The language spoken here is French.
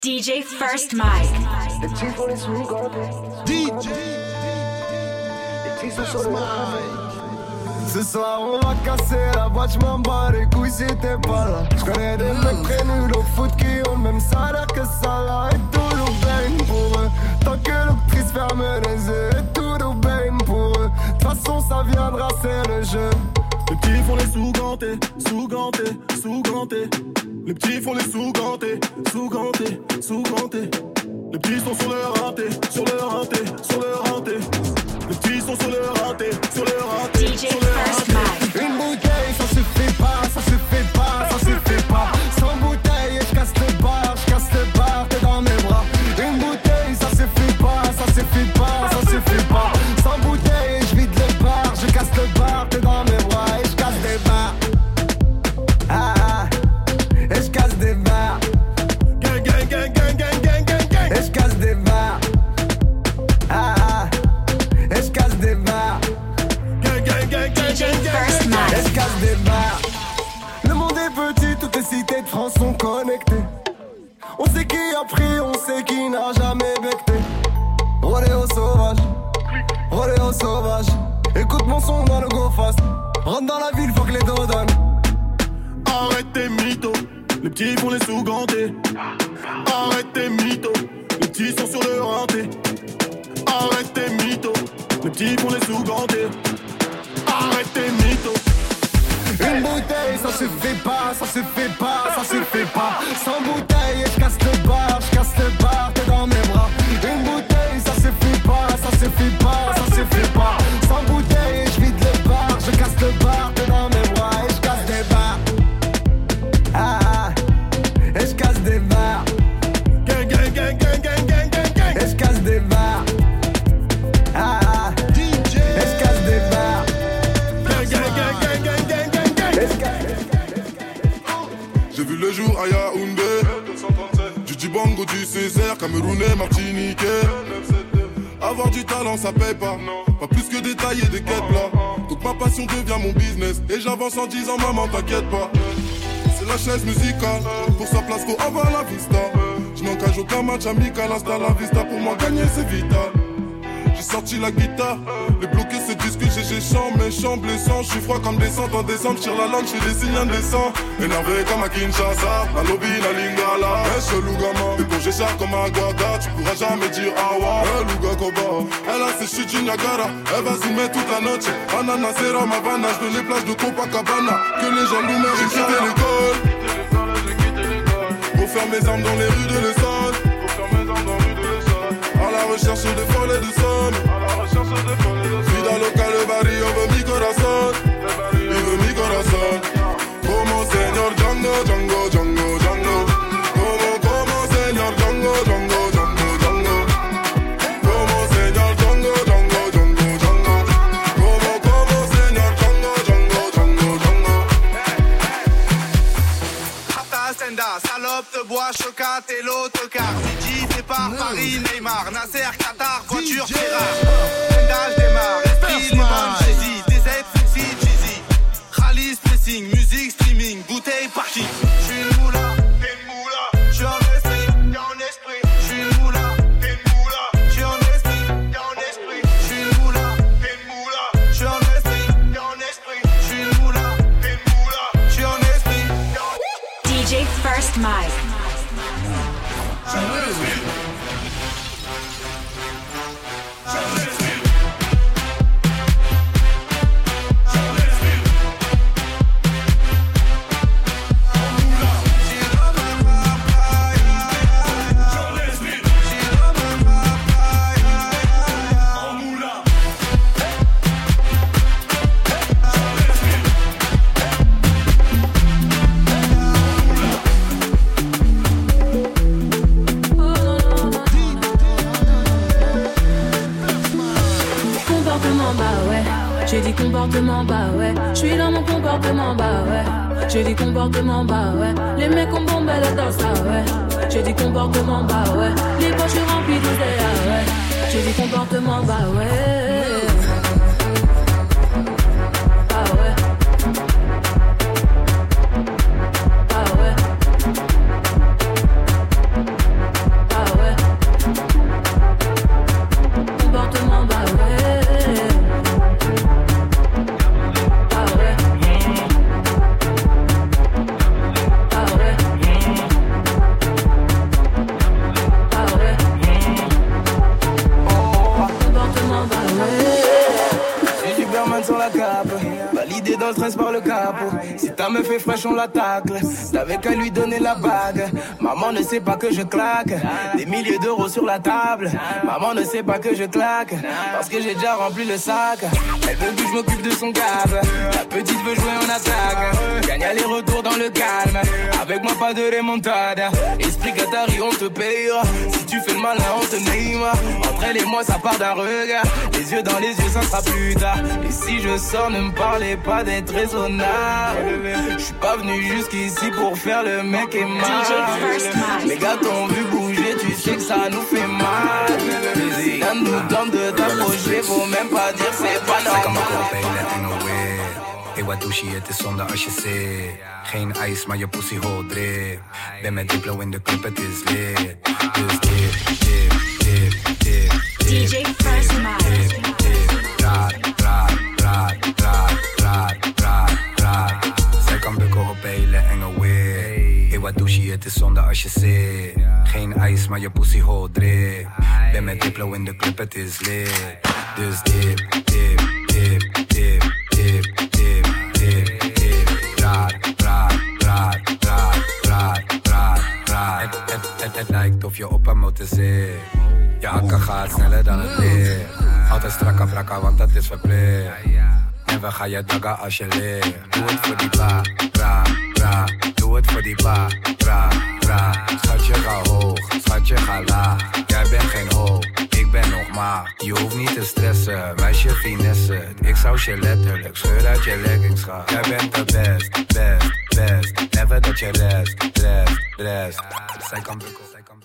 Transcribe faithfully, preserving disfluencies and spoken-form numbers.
D J First Mike. Les petits font les sous gardés. D J Les petits sont sur le mic. Ce soir on va casser la boîte, j'm'en bats les couilles si t'es pas là. J'connais des mecs très nuls au foot qui ont le même salaire que ça là. Et tout nous baigne pour eux. Tant que l'octrice ferme les yeux, et tout nous baigne pour eux. De toute façon ça viendra, c'est le jeu. Les petits font les sous-gantés, sous-gantés, sous-gantés. Les petits font les sous-gantés, sous-gantés, sous-gantés. Les petits sont sur le raté, sur le raté, sur le raté. Les petits sont sur le raté, sur le raté, D J sur le First raté. Mike. Une bouteille, ça se fait pas, ça se fait pas, ça se fait pas. Sans bouteille, et j'casse le bar, j'casse le bar, t'es dans mes bras. Une bouteille, ça se fait pas, ça se fait pas, ça se fait pas. Sans bouteille, j'vide le bar, je casse le bar, t'es dans mes bras et j'casse des bars. Ah ah, et j'casse des bars. Gang, gang, gang, gang, gang, gang, gang, gang. Et j'casse des bars. Ah ah, et j'casse des bars. Gang, gang, gang, gang, D J gang, gang, First gang. Et Mike. j'casse des bars. Le monde est petit, toutes les cités de France sont connectées. On sait qui a pris, on sait qui n'a jamais becté. Rodéo sauvage, rodéo sauvage. Écoute mon son dans le go fast. Rentre dans la ville, faut que les dos donnent. Arrête tes mythos, les petits font les sous-gantés. Arrête tes mythos, les petits sont sur le renté. Arrête tes mythos, les petits font les sous-gantés. Arrête tes mythos. Une bouteille, ça se fait pas, ça se fait pas, ça se fait pas. Sans bouteille, et j'casse le bar, j'casse le bar, t'es dans mes bras. Une bouteille, ça se fait pas, ça se fait pas, ça se fait pas. Sans bouteille, j'vide le bar, je casse le bar, t'es dans mes bras et j'casse des bars. Ah ah, et j'casse des bars. Gang, gang, gang, gang, gang, gang, gang, gang. Et j'casse des bars. Ah ah, D J. et j'casse des bars. Gang, gang, gang, gang, gang, gang, gang, gang. Et j'casse- J'ai vu le jour à Yaoundé. Du Djibango, du Césaire, Camerounais, Martiniquais. Avoir du talent, ça paye pas. Pas plus que détailler des quêtes là. Donc ma passion devient mon business. Et j'avance en disant, maman, t'inquiète pas. C'est la chaise musicale. Pour sa place, faut avoir la vista. Je n'engage aucun match amical. Hasta la vista, pour moi, gagner, c'est vital. J'ai sorti la guitare, les bloqués se disent que j'ai chant, méchant, blessant. Je suis froid comme descente en décembre, je tire la langue, je fais des signes indécents. Énervé comme à Kinshasa, la lobby, la lingala. Eh, chelou gamin, des plongées chars comme à Guada. Tu pourras jamais dire awa, eh, Luga Koba. Elle a ses chutes du Niagara, elle va zoomer toute la noche. Ananas, Sera, Havana, je veux les plages de Copacabana. Que les gens nous mèrent, j'ai quitté l'école. Pour faire mes armes dans les rues de l'Essonne. À la recherche de folles et de sommes. Vida loca, le barrio veut mi corazón. Il veut mi corazón. Como señor Django, Django, Django, Django. Como, como señor Django, Django, Django, Django. Como señor Django, Django, Django, Django. Como, como señor Django, Django, Django, Django. Rata, Senda, salope de bois, chocat et l'autocar. Didi, départ, Paris, Neymar, Nasser, Qatar, voiture, Ferrari. Vendage démarre, esprit, limon, Jay-Z, D Z, Flexi, Jeezy. Rallye, spacing, musique, streaming, bouteille, parking. J'suis le moula, t'es le moula. J'suis en esprit, t'es en esprit. J'suis le moula, t'es le moula. J'suis en esprit, t'es en esprit. J'suis le moula, t'es le moula. J'suis en esprit, t'es en esprit. J'suis le moula, t'es le moula. J'suis en esprit, t'es en esprit. D J First Mike. Comportement bah ouais, j'ai dit comportement bah ouais, j'suis dans mon comportement bah ouais, j'ai dit comportement bah ouais, les mecs ont bombé la danse ah ouais, j'ai dit comportement bah ouais, les poches remplies d'oseille ah ouais, j'ai dit comportement bah ouais, ah ouais, ah ouais. me fait fraîche, on la tacle. T'avais qu'à lui donner la bague. Maman ne sait pas que je claque. Des milliers d'euros sur la table. Maman ne sait pas que je claque. Parce que j'ai déjà rempli le sac. Elle veut que je m'occupe de son câble. La petite veut jouer en attaque. Gagne aller-retour dans le calme. Avec moi pas de remontada. Esprit Qatari on te payera. Si tu fais le malin on te name. Entre elle et moi ça part d'un regard. Les yeux dans les yeux ça sera plus tard. Et si je sors ne me parlez pas d'être raisonnable. Je suis pas venu jusqu'ici pour faire le mec et mal. Les gars t'ont vu bouger, tu sais que ça nous fait mal. Rien nous tente de t'approcher, faut même pas dire c'est pas normal. Hey, wat douche, het is zonde als je zit. Geen ijs, maar je pussy hol drip. Ben met Diplo in de club, het is lit. Dus dip, dip, dip, dip, dip. D J First Mike. Dip, dip, raar, raar, raar, raar, raar, raar, raar. Zij kan bukken op hele enge weer. Hey, wat douche, het is zonde als je zit. Geen ijs, maar je pussy hol drip. Ben met Diplo in de club, het is lit. Dus dip, dip, dip, dip, dip. Het lijkt of je op een motor zit. Je akka gaat sneller dan het licht. Altijd strakka brakka, want dat is verplicht. En we gaan je dagga als je ligt. Doe het voor die ba, bra, bra. Doe het voor die ba, bra, bra. Schatje ga hoog, schatje ga laag. Jij bent geen hoog, ik ben nog maar. Je hoeft niet te stressen, meisje finesse. Ik zou je letterlijk scheur uit je leggings gaan. Jij bent de best, best, best. Never dat je rest, rest, rest. Zij kan bukken, zij kan